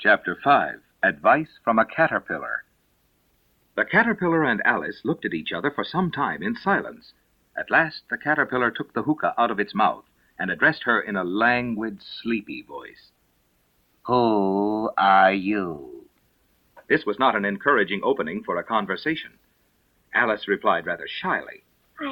Chapter 5, Advice from a Caterpillar. The caterpillar and Alice looked at each other for some time in silence. At last the caterpillar took the hookah out of its mouth and addressed her in a languid, sleepy voice. Who are you? This was not an encouraging opening for a conversation. Alice replied rather shyly.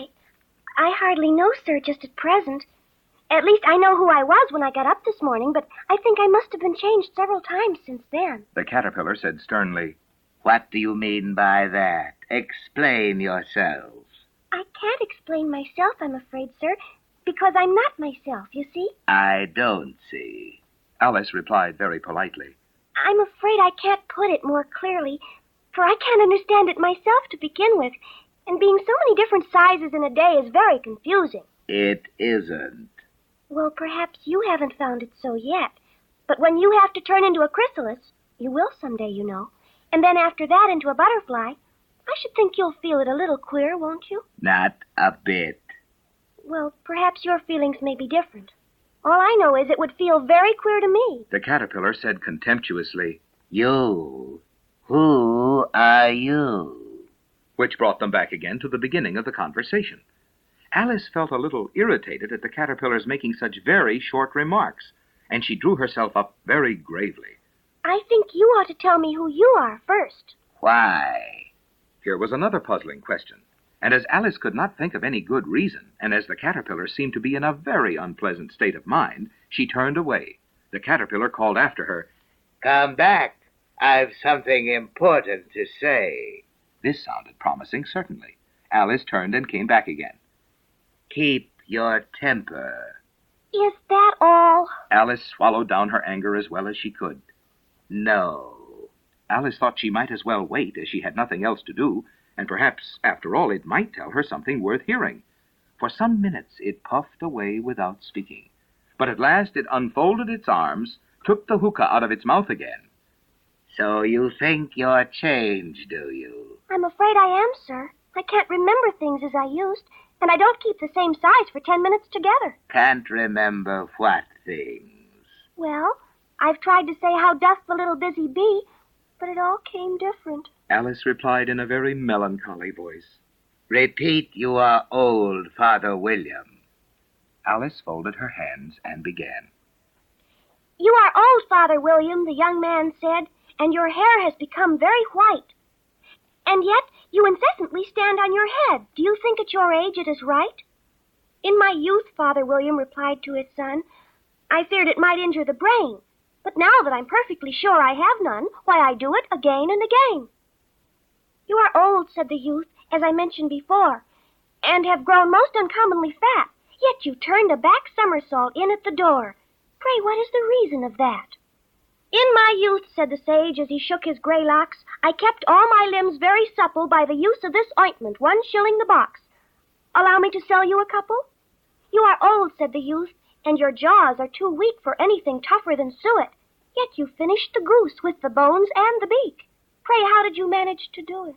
I hardly know, sir, just at present. At least I know who I was when I got up this morning, but I think I must have been changed several times since then. The caterpillar said sternly, What do you mean by that? Explain yourselves. I can't explain myself, I'm afraid, sir, because I'm not myself, you see. I don't see. Alice replied very politely. I'm afraid I can't put it more clearly, for I can't understand it myself to begin with, and being so many different sizes in a day is very confusing. It isn't. Well, perhaps you haven't found it so yet, but when you have to turn into a chrysalis, you will someday, you know, and then after that into a butterfly, I should think you'll feel it a little queer, won't you? Not a bit. Well, perhaps your feelings may be different. All I know is it would feel very queer to me. The caterpillar said contemptuously, You? Who are you? Which brought them back again to the beginning of the conversation. Alice felt a little irritated at the caterpillar's making such very short remarks, and she drew herself up very gravely. I think you ought to tell me who you are first. Why? Here was another puzzling question, and as Alice could not think of any good reason, and as the caterpillar seemed to be in a very unpleasant state of mind, she turned away. The caterpillar called after her, Come back. I've something important to say. This sounded promising, certainly. Alice turned and came back again. Keep your temper. Is that all? Alice swallowed down her anger as well as she could. No. Alice thought she might as well wait, as she had nothing else to do, and perhaps, after all, it might tell her something worth hearing. For some minutes it puffed away without speaking, but at last it unfolded its arms, took the hookah out of its mouth again. So you think you're changed, do you? I'm afraid I am, sir. I can't remember things as I used, and I don't keep the same size for 10 minutes together. Can't remember what things? Well, I've tried to say how doth the little busy bee, but it all came different. Alice replied in a very melancholy voice. Repeat, you are old, Father William. Alice folded her hands and began. You are old, Father William, the young man said, and your hair has become very white. And yet you incessantly stand on your head. Do you think at your age it is right? In my youth, Father William replied to his son, I feared it might injure the brain. But now that I'm perfectly sure I have none, why, I do it again and again. You are old, said the youth, as I mentioned before, and have grown most uncommonly fat, yet you turned a back somersault in at the door. Pray, what is the reason of that? In my youth, said the sage as he shook his gray locks, I kept all my limbs very supple by the use of this ointment, 1 shilling the box. Allow me to sell you a couple? You are old, said the youth, and your jaws are too weak for anything tougher than suet. Yet you finished the goose with the bones and the beak. Pray, how did you manage to do it?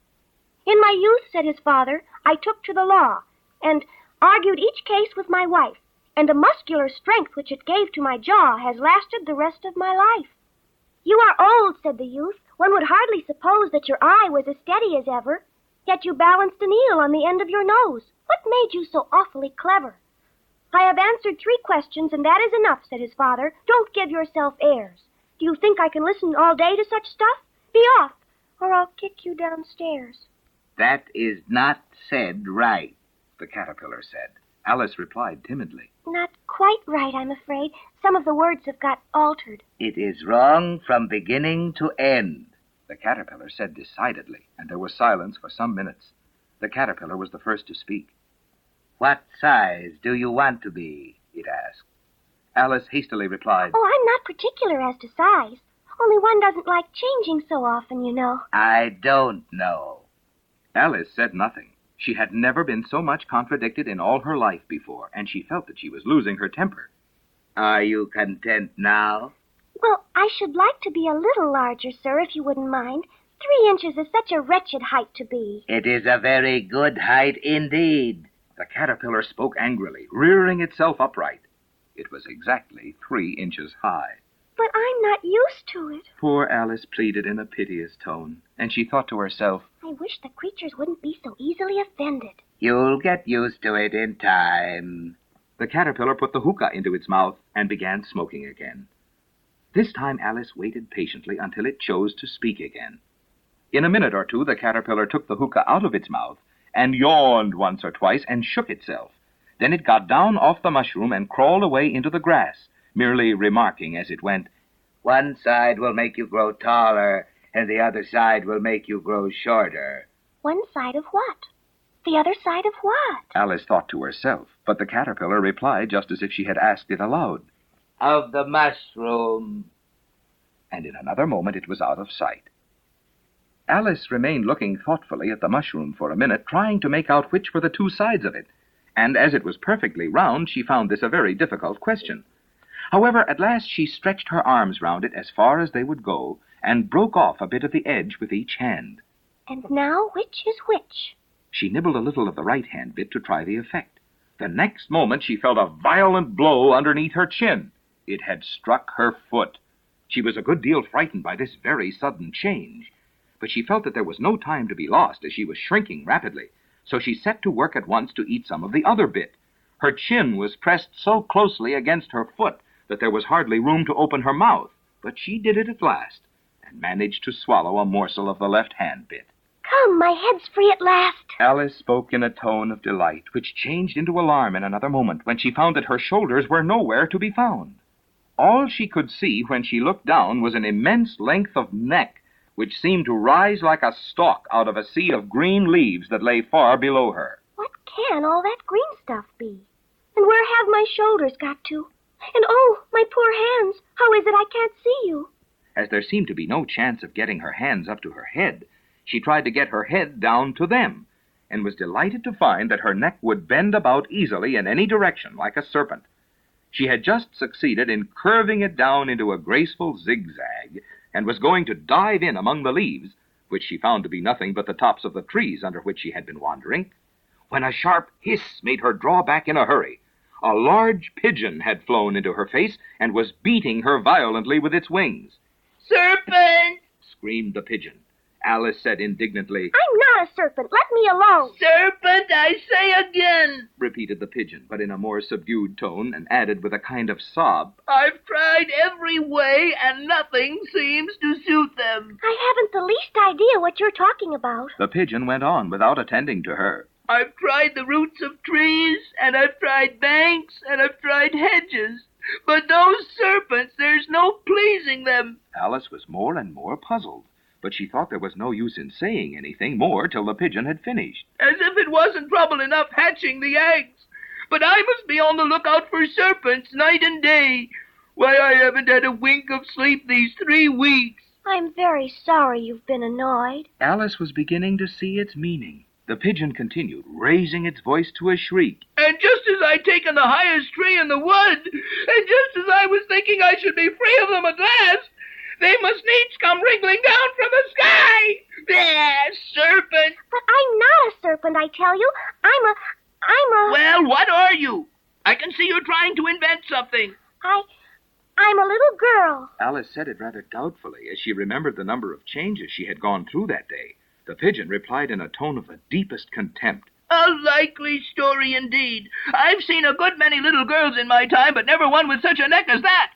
In my youth, said his father, I took to the law, and argued each case with my wife, and the muscular strength which it gave to my jaw has lasted the rest of my life. You are old, said the youth. One would hardly suppose that your eye was as steady as ever, yet you balanced an eel on the end of your nose. What made you so awfully clever? I have answered 3 questions, and that is enough, said his father. Don't give yourself airs. Do you think I can listen all day to such stuff? Be off, or I'll kick you downstairs. That is not said right, the caterpillar said. Alice replied timidly. Not quite right, I'm afraid. Some of the words have got altered. It is wrong from beginning to end, the caterpillar said decidedly, and there was silence for some minutes. The caterpillar was the first to speak. What size do you want to be? It asked. Alice hastily replied, Oh, I'm not particular as to size. Only one doesn't like changing so often, you know. I don't know. Alice said nothing. She had never been so much contradicted in all her life before, and she felt that she was losing her temper. Are you content now? Well, I should like to be a little larger, sir, if you wouldn't mind. 3 inches is such a wretched height to be. It is a very good height indeed. The caterpillar spoke angrily, rearing itself upright. It was exactly 3 inches high. But I'm not used to it. Poor Alice pleaded in a piteous tone, and she thought to herself, I wish the creatures wouldn't be so easily offended. You'll get used to it in time. The caterpillar put the hookah into its mouth and began smoking again. This time Alice waited patiently until it chose to speak again. In a minute or two, the caterpillar took the hookah out of its mouth and yawned once or twice and shook itself. Then it got down off the mushroom and crawled away into the grass, merely remarking as it went, One side will make you grow taller, and the other side will make you grow shorter. One side of what? The other side of what? Alice thought to herself, but the caterpillar replied just as if she had asked it aloud. Of the mushroom. And in another moment it was out of sight. Alice remained looking thoughtfully at the mushroom for a minute, trying to make out which were the two sides of it, and as it was perfectly round, she found this a very difficult question. However, at last she stretched her arms round it as far as they would go, and broke off a bit of the edge with each hand. And now which is which? She nibbled a little of the right-hand bit to try the effect. The next moment she felt a violent blow underneath her chin. It had struck her foot. She was a good deal frightened by this very sudden change, but she felt that there was no time to be lost as she was shrinking rapidly, so she set to work at once to eat some of the other bit. Her chin was pressed so closely against her foot that there was hardly room to open her mouth, but she did it at last, and managed to swallow a morsel of the left-hand bit. Come, my head's free at last. Alice spoke in a tone of delight, which changed into alarm in another moment when she found that her shoulders were nowhere to be found. All she could see when she looked down was an immense length of neck, which seemed to rise like a stalk out of a sea of green leaves that lay far below her. What can all that green stuff be? And where have my shoulders got to? And oh, my poor hands, how is it I can't see you? As there seemed to be no chance of getting her hands up to her head, she tried to get her head down to them, and was delighted to find that her neck would bend about easily in any direction like a serpent. She had just succeeded in curving it down into a graceful zigzag, and was going to dive in among the leaves, which she found to be nothing but the tops of the trees under which she had been wandering, when a sharp hiss made her draw back in a hurry. A large pigeon had flown into her face and was beating her violently with its wings. Serpent! Screamed the pigeon. Alice said indignantly, I'm not a serpent. Let me alone. Serpent, I say again! repeated the pigeon, but in a more subdued tone, and added with a kind of sob, I've tried every way, and nothing seems to suit them. I haven't the least idea what you're talking about. The pigeon went on without attending to her. I've tried the roots of trees, and I've tried banks, and I've tried hedges. But those serpents, there's no pleasing them. Alice was more and more puzzled, but she thought there was no use in saying anything more till the pigeon had finished. As if it wasn't trouble enough hatching the eggs. But I must be on the lookout for serpents night and day. Why, I haven't had a wink of sleep these 3 weeks. I'm very sorry you've been annoyed. Alice was beginning to see its meaning. The pigeon continued, raising its voice to a shriek. And just as I'd taken the highest tree in the wood, and just as I was thinking I should be free of them at last, they must needs come wriggling down from the sky. There, serpent! But I'm not a serpent, I tell you. I'm a... Well, what are you? I can see you're trying to invent something. I'm a little girl. Alice said it rather doubtfully, as she remembered the number of changes she had gone through that day. The pigeon replied in a tone of the deepest contempt. A likely story indeed. I've seen a good many little girls in my time, but never one with such a neck as that.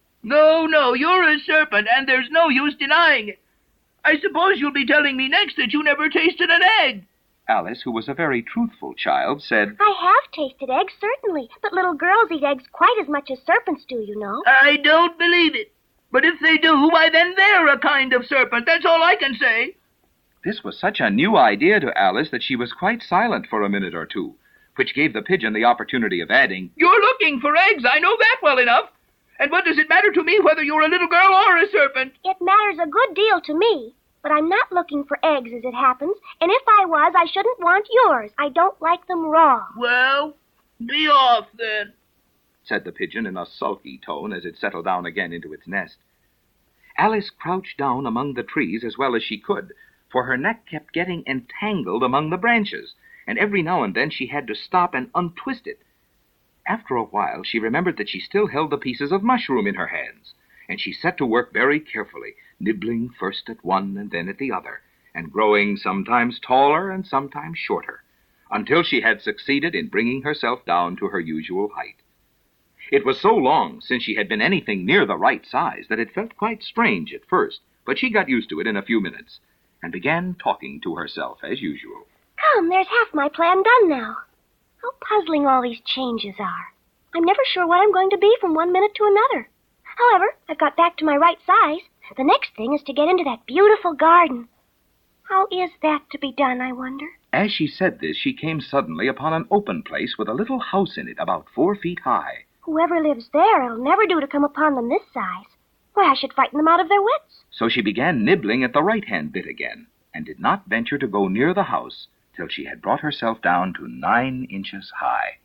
No, you're a serpent, and there's no use denying it. I suppose you'll be telling me next that you never tasted an egg. Alice, who was a very truthful child, said, I have tasted eggs, certainly, but little girls eat eggs quite as much as serpents do, you know. I don't believe it. But if they do, why then they're a kind of serpent. That's all I can say. This was such a new idea to Alice that she was quite silent for a minute or two, which gave the pigeon the opportunity of adding, You're looking for eggs, I know that well enough. And what does it matter to me whether you're a little girl or a serpent? It matters a good deal to me, but I'm not looking for eggs as it happens, and if I was, I shouldn't want yours. I don't like them raw. Well, be off then, said the pigeon in a sulky tone as it settled down again into its nest. Alice crouched down among the trees as well as she could, for her neck kept getting entangled among the branches, and every now and then she had to stop and untwist it. After a while, she remembered that she still held the pieces of mushroom in her hands, and she set to work very carefully, nibbling first at one and then at the other, and growing sometimes taller and sometimes shorter, until she had succeeded in bringing herself down to her usual height. It was so long since she had been anything near the right size that it felt quite strange at first, but she got used to it in a few minutes, and began talking to herself as usual. Come, there's half my plan done now. How puzzling all these changes are. I'm never sure what I'm going to be from one minute to another. However, I've got back to my right size. The next thing is to get into that beautiful garden. How is that to be done, I wonder? As she said this, she came suddenly upon an open place with a little house in it about 4 feet high. Whoever lives there, it'll never do to come upon them this size. Why, I should frighten them out of their wits. So she began nibbling at the right-hand bit again, and did not venture to go near the house till she had brought herself down to 9 inches high.